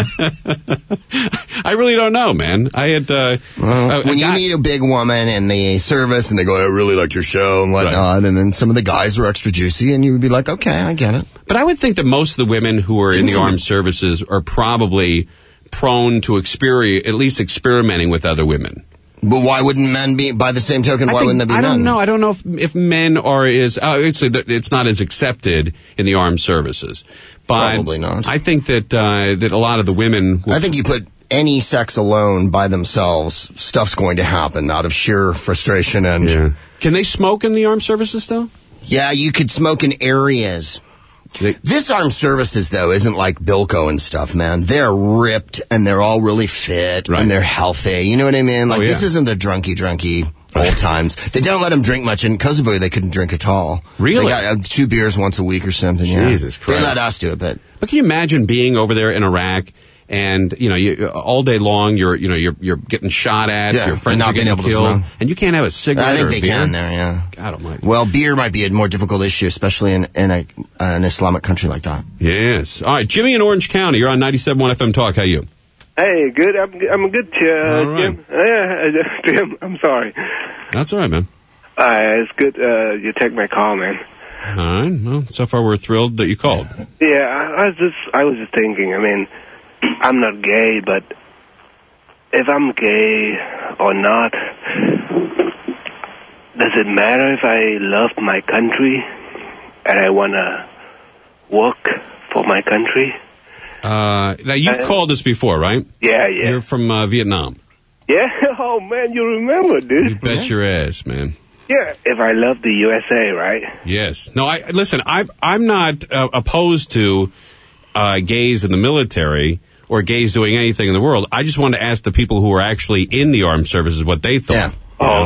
I really don't know, man. I had, uh... Well, uh when you got... meet a big woman in the service and they go, I really liked your show and whatnot, right. and then some of the guys were extra juicy and you would be like, okay, I get it. But I would think that most of the women who are in the armed services are probably prone to exper- at least experimenting with other women. But why wouldn't men be, by the same token, I why think, wouldn't there be I men? I don't know. I don't know if, if men are as, uh, it's, it's not as accepted in the armed services. But Probably not. I think that, uh, that a lot of the women... I think you put any sex alone by themselves, stuff's going to happen out of sheer frustration and... Yeah. Can they smoke in the armed services still? Yeah, you could smoke in areas. They, this armed services, though, isn't like Bilko and stuff, man. They're ripped, and they're all really fit, right. and they're healthy. You know what I mean? Like, oh, yeah. This isn't the drunky-drunky old times. They don't let them drink much. In Kosovo, they couldn't drink at all. Really? They got uh, two beers once a week or something, yeah. Jesus Christ. They let us do it, but... But can you imagine being over there in Iraq, and, you know, you, all day long, you're, you know, you're, you're getting shot at, yeah, your friends not are getting able killed, to and you can't have a cigarette I think or a they beer? can there, yeah. God almighty. Well, beer might be a more difficult issue, especially in, in a, an Islamic country like that. Yes. All right, Jimmy in Orange County, you're on ninety-seven point one F M Talk. How are you? Hey, good. I'm, I'm good, uh, all right. Jim. Uh, Jim, I'm sorry. That's all right, man. Uh, it's good uh, you take my call, man. All right. Well, so far we're thrilled that you called. Yeah, I, I was just, I was just thinking. I mean, I'm not gay, but if I'm gay or not, does it matter if I love my country and I want to work for my country? Uh, now, you've uh, called us before, right? Yeah, yeah. You're from uh, Vietnam. Yeah? Oh, man, you remember, dude. You bet yeah. your ass, man. Yeah, if I love the U S A, right? Yes. No, I listen, I, I'm not uh, opposed to uh, gays in the military or gays doing anything in the world. I just wanted to ask the people who are actually in the armed services what they thought. Yeah.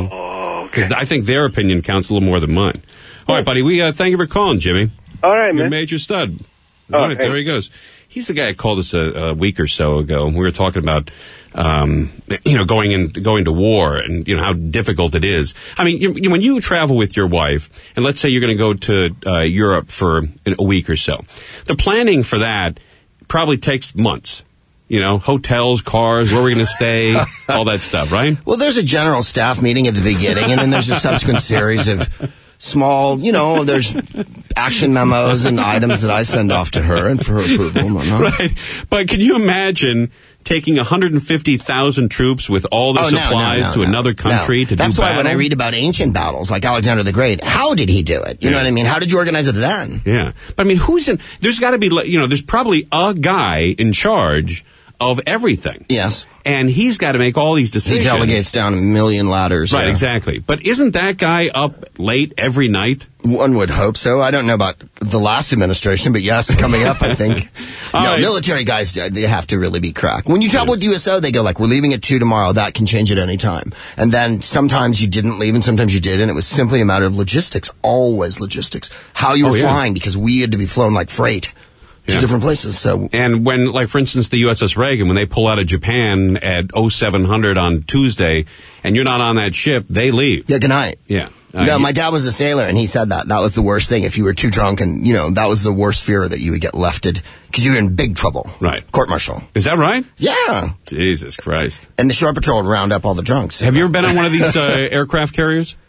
Oh, because okay. I think their opinion counts a little more than mine. All right, buddy. We uh, thank you for calling, Jimmy. All right, You're man. Major Stud. Oh, All right, hey. there he goes. He's the guy that called us a, a week or so ago. We were talking about, um, you know, going in, going to war and, you know, how difficult it is. I mean, you, you, when you travel with your wife, and let's say you're going to go to uh, Europe for a week or so, the planning for that probably takes months. You know, hotels, cars, where we're going to stay, all that stuff, right? Well, there's a general staff meeting at the beginning, and then there's a subsequent series of small, you know, there's action memos and items that I send off to her and for her approval and whatnot. Right. But can you imagine taking one hundred fifty thousand troops with all the oh, supplies no, no, no, to no, another country no. to That's do why battle? when I read about ancient battles, like Alexander the Great, how did he do it? You yeah. know what I mean? How did you organize it then? Yeah. But I mean, who's in, there's got to be, you know, there's probably a guy in charge of everything. Yes. And he's got to make all these decisions. He delegates down a million ladders. Right, yeah. exactly. But isn't that guy up late every night? One would hope so. I don't know about the last administration, but yes, coming up, I think. no, right. military guys, they have to really be crack. When you travel yeah. with U S O, they go like, we're leaving at two tomorrow. That can change at any time. And then sometimes you didn't leave and sometimes you did, and it was simply a matter of logistics. Always logistics. How you were oh, yeah. flying, because we had to be flown like freight. To yeah. different places. So, and when, like, for instance, the U S S Reagan, when they pull out of Japan at oh seven hundred on Tuesday, and you're not on that ship, they leave. Yeah, good night. Yeah. Uh, no, he, my dad was a sailor, and he said that. That was the worst thing. If you were too drunk, and, you know, that was the worst fear, that you would get lefted, because you were in big trouble. Right. Court-martial. Is that right? Yeah. Jesus Christ. And the shore patrol would round up all the drunks. Have you ever been on one of these uh, aircraft carriers?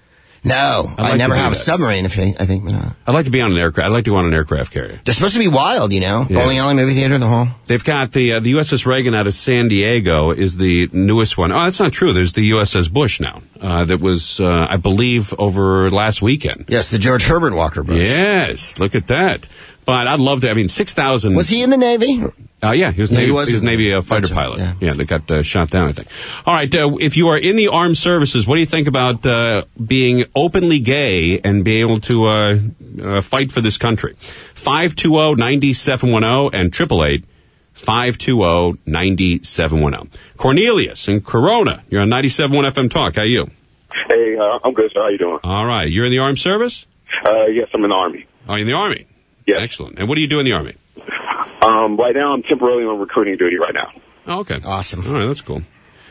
No, I'd like I never to do have a that. submarine. If I, I think no. I'd like to be on an aircraft. I'd like to go on an aircraft carrier. They're supposed to be wild, you know. Yeah. Bowling alley, movie theater, the whole. They've got the uh, the U S S Reagan out of San Diego is the newest one. Oh, that's not true. There's the U S S Bush now. Uh, that was, uh, I believe, over last weekend. Yes, the George Herbert Walker Bush. Yes, look at that. But I'd love to. I mean, six thousand. Was he in the Navy? Uh, yeah, he was Yeah, Navy, he he was. was Navy uh, fighter That's right, pilot. yeah. Yeah, that got uh, shot down, I think. All right, uh, if you are in the armed services, what do you think about uh, being openly gay and being able to uh, uh, fight for this country? five two zero, nine seven one zero and eight eight eight, five two zero, nine seven one zero. Cornelius in Corona, you're on ninety-seven point one F M Talk. How are you? Hey, uh, I'm good, sir. How you doing? All right, you're in the armed service? Uh, yes, I'm in the Army. Oh, you're in the Army? Yes. Excellent. And what do you do in the Army? Um, right now, I'm temporarily on recruiting duty right now. Oh, okay. Awesome. All right, that's cool.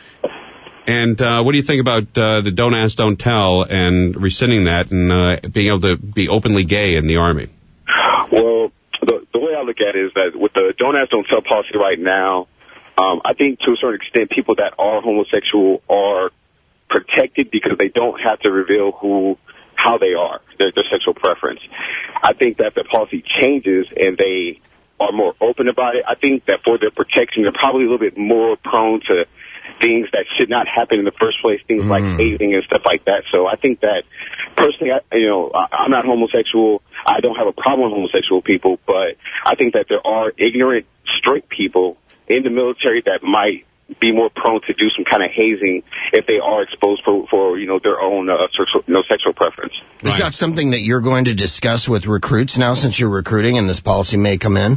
And uh, what do you think about uh, the don't ask, don't tell and rescinding that and uh, being able to be openly gay in the Army? Well, the, the way I look at it is that with the don't ask, don't tell policy right now, um, I think to a certain extent people that are homosexual are protected because they don't have to reveal who, how they are, their, their sexual preference. I think that the policy changes and they are more open about it. I think that for their protection, they're probably a little bit more prone to things that should not happen in the first place, things mm. like hazing and stuff like that. So I think that personally, I, you know, I, I'm not homosexual. I don't have a problem with homosexual people, but I think that there are ignorant, straight people in the military that might be more prone to do some kind of hazing if they are exposed for, for you know, their own uh, sexual, you know, sexual preference. Is that something that you're going to discuss with recruits now since you're recruiting and this policy may come in?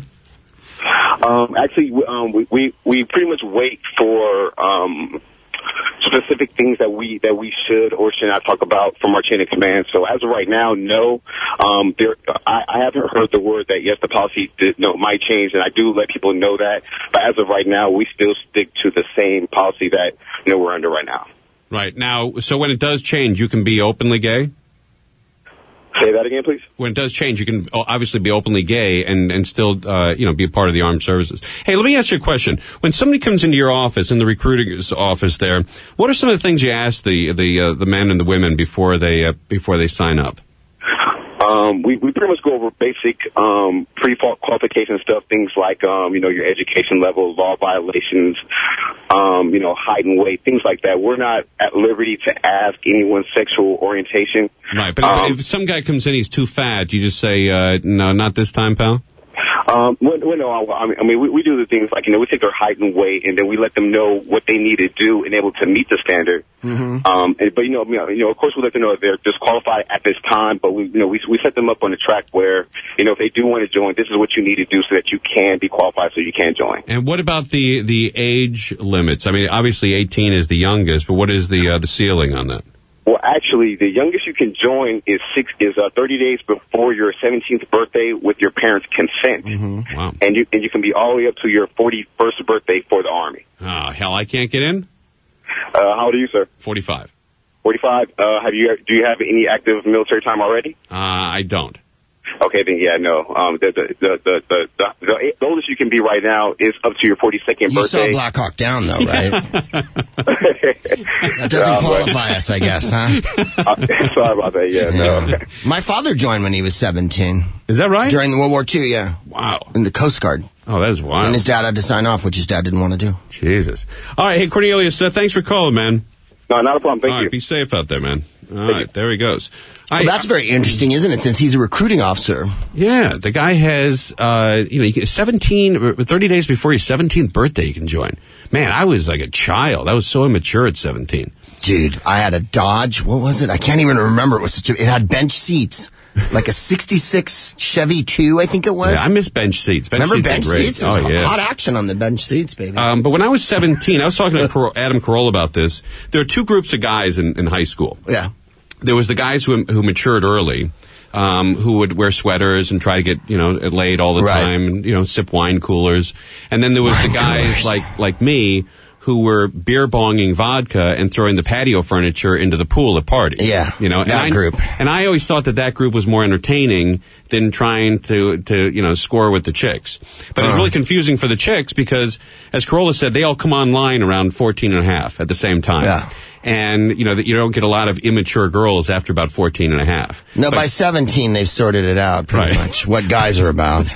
Um, actually, um, we, we, we pretty much wait for um, specific things that we that we should or should not talk about from our chain of command. So as of right now, no. Um, there, I, I haven't heard the word that, yes, the policy did, no, might change, and I do let people know that. But as of right now, we still stick to the same policy that, you know, we're under right now. Right. Now, so when it does change, you can be openly gay? Say that again, please. When it does change, you can obviously be openly gay and, and still, uh, you know, be a part of the armed services. Hey, let me ask you a question. When somebody comes into your office, in the recruiting office there, what are some of the things you ask the the uh, the men and the women before they uh, before they sign up? Um, we, we pretty much go over basic um, pre-qualification stuff, things like, um, you know, your education level, law violations, um, you know, height and weight, things like that. We're not at liberty to ask anyone's sexual orientation. Right, but um, if, if some guy comes in, he's too fat, you just say, uh, no, not this time, pal? Um, well, well, no, I mean, I mean we, we do the things like, you know, we take their height and weight, and then we let them know what they need to do and able to meet the standard. Mm-hmm. Um, and, but, you know, you know, of course, we let them know if they're disqualified at this time, but we, you know, we, we set them up on a track where, you know, if they do want to join, this is what you need to do so that you can be qualified so you can join. And what about the, the age limits? I mean, obviously eighteen is the youngest, but what is the, uh, the ceiling on that? Well, actually, the youngest you can join is six is uh, thirty days before your seventeenth birthday with your parents' consent. Mm-hmm. Wow. And you and you can be all the way up to your forty-first birthday for the Army. Oh, hell, I can't get in? Uh, how old are you, sir? forty-five. forty-five. Uh, have you do you have any active military time already? Uh, I don't. Okay, then yeah, no. Um, the the the the the, the, the oldest you can be right now is up to your forty-second you birthday. You saw Black Hawk Down, though, right? That doesn't qualify us, I guess, huh? Uh, sorry about that. Yeah, no. Yeah. My father joined when he was seventeen. Is that right? During the World War Two, yeah. Wow. In the Coast Guard. Oh, that is wild. And his dad had to sign off, which his dad didn't want to do. Jesus. All right, hey, Cornelius, uh, thanks for calling, man. No, not a problem. Thank All you. right, be safe out there, man. All Thank right, you. there he goes. I, well, that's very interesting, isn't it? Since he's a recruiting officer. Yeah, the guy has, uh, you know, you get seventeen, thirty days before his seventeenth birthday, you can join. Man, I was like a child. I was so immature at seventeen. Dude, I had a Dodge. What was it? I can't even remember. It was such a, it had bench seats. Like a sixty-six Chevy two, I think it was. Yeah, I miss bench seats. Bench Remember seats bench are great. seats? There was oh, yeah. hot action on the bench seats, baby. Um, but when I was seventeen, I was talking to Cor- Adam Carolla about this. There are two groups of guys in, in high school. Yeah. There was the guys who who matured early, um, who would wear sweaters and try to get, you know, laid all the Right. time and, you know, sip wine coolers. And then there was Wine the guys coolers. like like me who were beer bonging vodka and throwing the patio furniture into the pool at parties. Yeah, you know, that and I, group. And I always thought that that group was more entertaining than trying to, to you know, score with the chicks. But Uh. it's really confusing for the chicks because, as Corolla said, they all come online around fourteen and a half at the same time. Yeah. And, you know, that you don't get a lot of immature girls after about fourteen and a half. No, But- by seventeen, they've sorted it out pretty Right. much, what guys are about.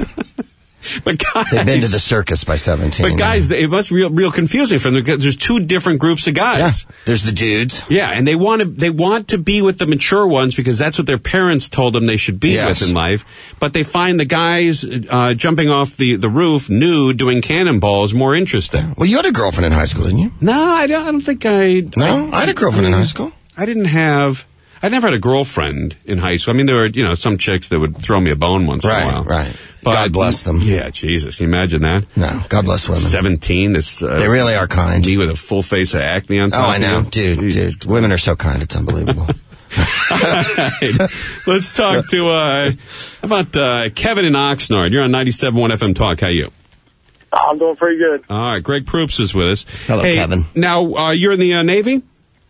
But guys, They've been to the circus by seventeen. But guys, it must be real, real confusing for them because there's two different groups of guys. Yeah. There's the dudes. Yeah, and they want to they want to be with the mature ones because that's what their parents told them they should be Yes. with in life. But they find the guys uh, jumping off the, the roof nude doing cannonballs more interesting. Well, you had a girlfriend in high school, didn't you? No, I don't, I don't think I. No, I had a girlfriend in high school. I didn't have. I never had a girlfriend in high school. I mean, there were, you know, some chicks that would throw me a bone once Right, in a while. right. But, God bless them. Yeah, Jesus, can you imagine that? No, God bless women. Seventeen. It's uh, They really are kind. me with a full face of acne on top. Oh, I know. of you. Dude, Jesus. dude. Women are so kind. It's unbelievable. All right. Let's talk to, uh, how about uh, Kevin in Oxnard. You're on ninety-seven point one F M Talk. How you? I'm doing pretty good. All right. Greg Proops is with us. Hello, hey, Kevin. Now, uh, you're in the uh, Navy?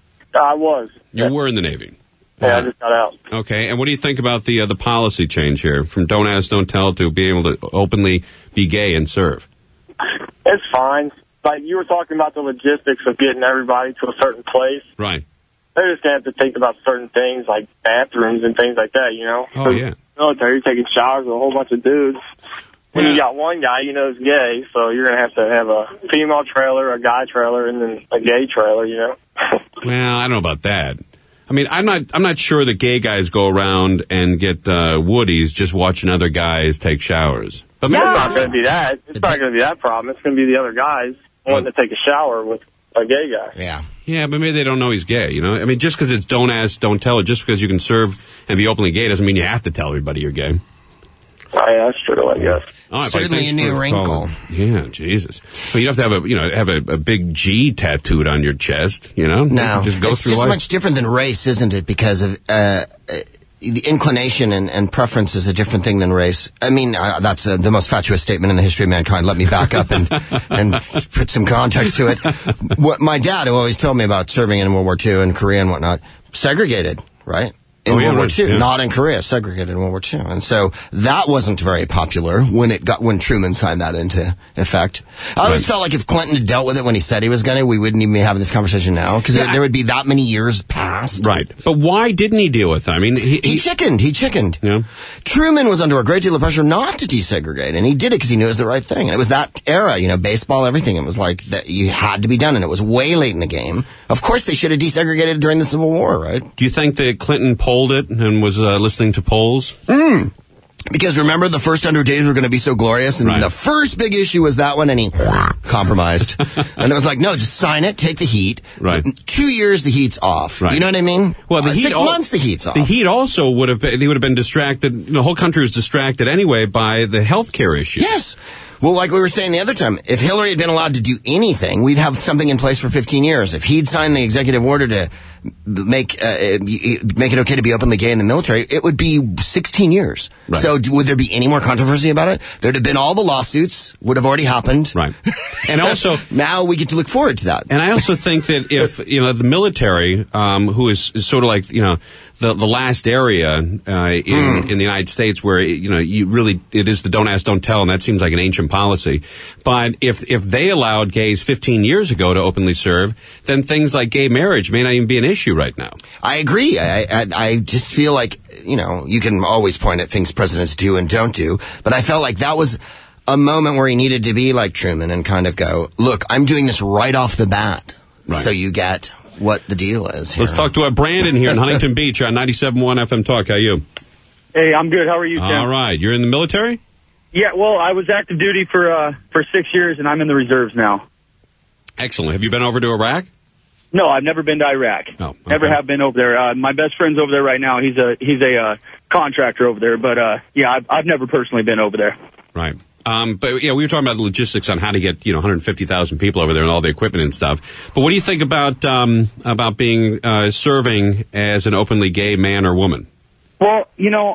I was. You yeah. were in the Navy. Yeah, Uh, I just got out. Okay. And what do you think about the uh, the policy change here from don't ask, don't tell to being able to openly be gay and serve? It's fine. Like, you were talking about the logistics of getting everybody to a certain place. Right. They're just going to have to think about certain things, like bathrooms and things like that, you know? Oh, yeah. Military, you're taking showers with a whole bunch of dudes. And Yeah. you got one guy you know is gay, so you're going to have to have a female trailer, a guy trailer, and then a gay trailer, you know? Well, I don't know about that. I mean, I'm not. I'm not sure that gay guys go around and get uh, woodies just watching other guys take showers. But It's maybe, not going to be that. It's not going to be that problem. It's going to be the other guys wanting to take a shower with a gay guy. Yeah. yeah, but maybe they don't know he's gay. You know, I mean, just because it's don't ask, don't tell, or just because you can serve and be openly gay doesn't mean you have to tell everybody you're gay. Oh, yeah, that's true, I guess. All right, buddy, Certainly thanks a new for wrinkle. calling. Yeah, Jesus. Well, you have to have a, you know, have a, a big G tattooed on your chest. You know, No, just go it's through just life. much different than race, isn't it? Because of uh, uh, the inclination and, and preference is a different thing than race. I mean, uh, that's uh, the most fatuous statement in the history of mankind. Let me back up and and put some context to it. What my dad, who always told me about serving in World War Two and Korea and whatnot, segregated, right? In Oh, yeah, World War right, Two, yeah. not in Korea, segregated in World War Two. And so that wasn't very popular when it got, when Truman signed that into effect. I always Right. felt like if Clinton had dealt with it when he said he was going to, we wouldn't even be having this conversation now, because Yeah, there, there would be that many years past. Right. But why didn't he deal with it? I mean, he, He chickened, he chickened. Yeah. Truman was under a great deal of pressure not to desegregate, and he did it because he knew it was the right thing. And it was that era, you know, baseball, everything. It was like that you had to be done, and it was way late in the game. Of course, they should have desegregated during the Civil War, right? Do you think that Clinton polled it and was uh, listening to polls? Mm. Because remember, the first hundred days were going to be so glorious, and Right. the first big issue was that one, and he compromised. And it was like, no, just sign it, take the heat. Right. Two years, the heat's off. Right. You know what I mean? Well, the Uh, heat six al- months, the heat's off. The heat also would have been, they would have been distracted. The whole country was distracted anyway by the health care issue. Yes. Well, like we were saying the other time, if Hillary had been allowed to do anything, we'd have something in place for fifteen years. If he'd signed the executive order to make uh, make it okay to be openly gay in the military, it would be sixteen years. Right. So d- would there be any more controversy about it? There'd have been all the lawsuits, would have already happened. Right. And also, now we get to look forward to that. and I also think that if, you know, the military, um, who is, is sort of like, you know, the, the last area, uh, in, Mm. in the United States where, you know, you really, it is the don't ask, don't tell, and that seems like an ancient policy. But if, if they allowed gays fifteen years ago to openly serve, then things like gay marriage may not even be an issue right now. I agree. I, I I just feel like, you know, you can always point at things presidents do and don't do, but I felt like that was a moment where he needed to be like Truman and kind of go, look, I'm doing this right off the bat. Right. So you get what the deal is here. Let's talk to uh, Brandon here in Huntington Beach on ninety-seven point one F M Talk. How are you? Hey, I'm good. How are you, Tim? All right. You're in the military? Yeah, well, I was active duty for uh, for six years, and I'm in the reserves now. Excellent. Have you been over to Iraq? No, I've never been to Iraq. Oh, okay. Never have been over there. Uh, my best friend's over there right now. He's a he's a uh, contractor over there, but uh, yeah, I've, I've never personally been over there. Right. Um, but yeah, we were talking about the logistics on how to get, you know, one hundred fifty thousand people over there and all the equipment and stuff. But what do you think about um, about being uh, serving as an openly gay man or woman? Well, you know,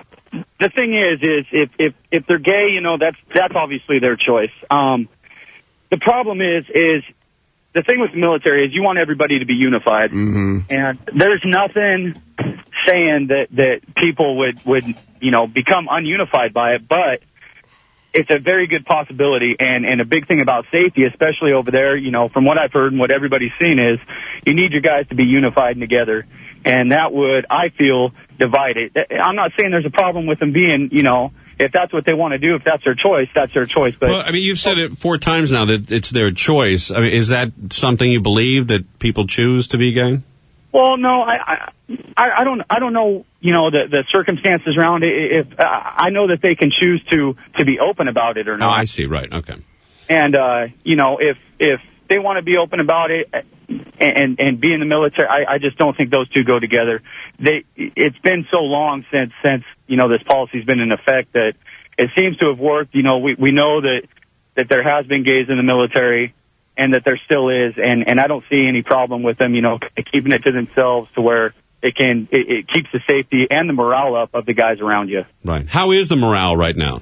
the thing is, is if if if they're gay, you know, that's that's obviously their choice. Um, the problem is, is the thing with the military is you want everybody to be unified. Mm-hmm. And there's nothing saying that, that people would, would, you know, become ununified by it, but it's a very good possibility. And, and a big thing about safety, especially over there, you know, from what I've heard and what everybody's seen is you need your guys to be unified and together. And that would, I feel, divide it. I'm not saying there's a problem with them being, you know, if that's what they want to do, if that's their choice, that's their choice. But well, I mean, you've said it four times now that it's their choice. I mean, is that something you believe, that people choose to be gay? Well, no, I, I, I don't, I don't know, you know, the, the circumstances around it. If uh, I know that they can choose to, to be open about it or not. Oh, I see. Right. Okay. And, uh, you know, if, if they want to be open about it and, and, and be in the military, I, I just don't think those two go together. They, it's been so long since, since, you know, this policy's been in effect that it seems to have worked. You know, we, we know that, that there has been gays in the military and that there still is. And, and I don't see any problem with them, you know, keeping it to themselves to where it can, it, it keeps the safety and the morale up of the guys around you. Right. How is the morale right now?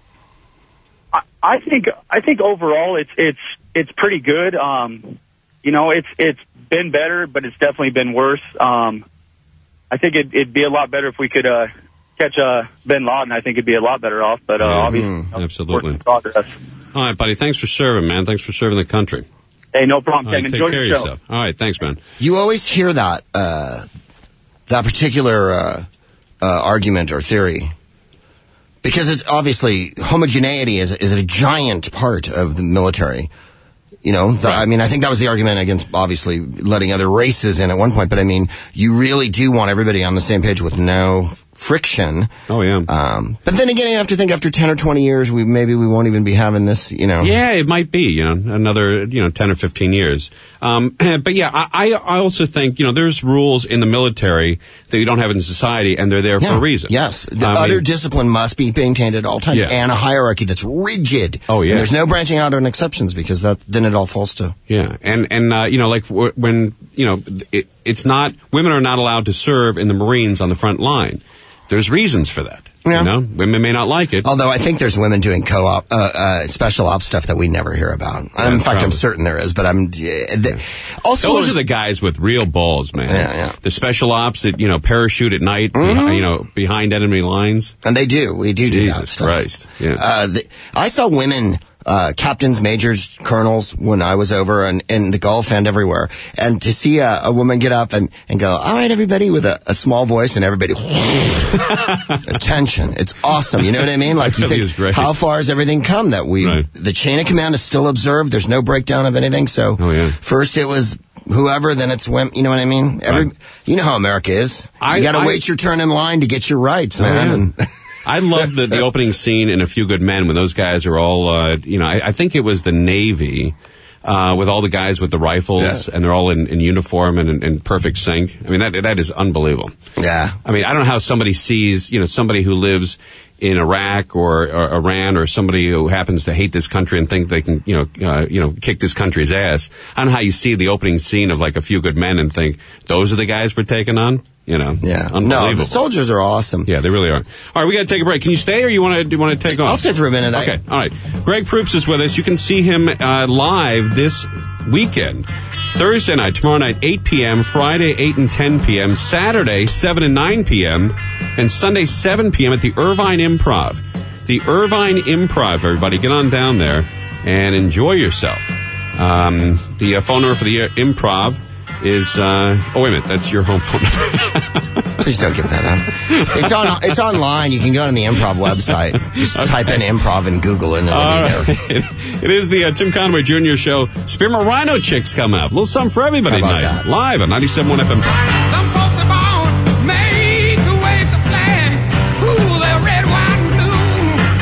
I, I think, I think overall it's, it's, it's pretty good. Um, you know, it's, it's been better, but it's definitely been worse. Um, I think it'd, it'd be a lot better if we could, uh, catch, uh, Bin Laden. I think it'd be a lot better off, but, uh, Mm-hmm. obviously, you know, absolutely. work in progress. All right, buddy. Thanks for serving, man. Thanks for serving the country. Hey, no problem, All right, Tim. take Enjoy care your of show. yourself. All right, thanks, man. You always hear that, uh, that particular, uh, uh, argument or theory. Because it's obviously, homogeneity is, is a giant part of the military. You know, the, I mean, I think that was the argument against obviously letting other races in at one point, but I mean, you really do want everybody on the same page with no friction. Oh, yeah. Um, but then again, you have to think after ten or twenty years, we maybe we won't even be having this, you know. Yeah, it might be, you know, another, you know, ten or fifteen years. Um, but yeah, I, I also think, you know, there's rules in the military that you don't have in society, and they're there Yeah, for a reason. Yes. The I utter mean, discipline must be maintained at all times, Yeah. and a hierarchy that's rigid. Oh, yeah. And there's no branching out on exceptions, because that then it all falls to. Yeah, and, and uh, you know, like w- when, you know, it, it's not, women are not allowed to serve in the Marines on the front line. There's reasons for that. Yeah. You know, women may not like it. Although I think there's women doing co-op, uh, uh, special ops stuff that we never hear about. Yeah, in fact, probably. I'm certain there is, but I'm, uh, the, also. Those are the guys with real balls, man. Yeah, yeah. The special ops that, you know, parachute at night, Mm-hmm. behi- you know, behind enemy lines. And they do. We do do that Jesus stuff. Christ. Yeah. Uh, the, I saw women, uh, captains, majors, colonels when I was over in, in the Gulf and everywhere. And to see a, a woman get up and, and go, all right, everybody, with a, a small voice, and everybody, attention. It's awesome. You know what I mean? Like, you That really think, is great. how far has everything come that we, Right. the chain of command is still observed. There's no breakdown of anything. So Oh, yeah. first it was whoever, then it's women. You know what I mean? Every, Right. You know how America is. I- you got to I- wait your turn in line to get your rights, man. yeah. And, I love the, the opening scene in A Few Good Men when those guys are all, uh, you know, I, I think it was the Navy, uh, with all the guys with the rifles, Yeah. and they're all in, in uniform and in, in perfect sync. I mean, that that is unbelievable. yeah. I mean, I don't know how somebody sees, you know, somebody who lives in Iraq or, or Iran, or somebody who happens to hate this country and think they can, you know, uh, you know, kick this country's ass. I don't know how you see the opening scene of like A Few Good Men and think those are the guys we're taking on. You know, Yeah. unbelievable. No, the soldiers are awesome. Yeah, they really are. All right, we got to take a break. Can you stay, or you want to do you want to take off? I'll stay for a minute. I- Okay, all right. Greg Proops is with us. You can see him uh, live this weekend. Thursday night, tomorrow night, eight p.m., Friday, eight and ten p.m., Saturday, seven and nine p.m., and Sunday, seven p.m. at the Irvine Improv. The Irvine Improv, everybody. Get on down there and enjoy yourself. Um, the uh, phone number for the uh, Improv is, uh, oh, wait a minute, that's your home phone number. Please don't give that up. It's on. It's online. You can go on the Improv website. Just type in Improv and Google it, and it'll All be right. there. It is the uh, Tim Conway Junior Show. Spearmint Rhino Chicks coming up. A little something for everybody How about tonight. that? Live on ninety-seven point one F M. Some folks are born made to wave the flag. Ooh, they're red, white, and blue.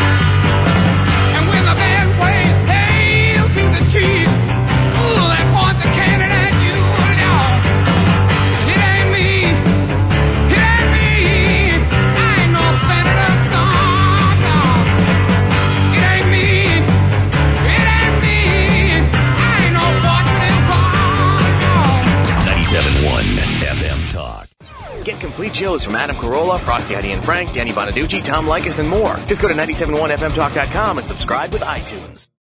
And when the band plays hail to the chief, ooh, they point the cannon at you. Now, it ain't me. It ain't me. I ain't no senator, son, son. It ain't me. It ain't me. I ain't no fortunate one, no. ninety-seven point one F M Talk. Get complete shows from Adam Carolla, Frosty, Heidi and Frank, Danny Bonaducci, Tom Likas, and more. Just go to nine seven one F M talk dot com and subscribe with iTunes.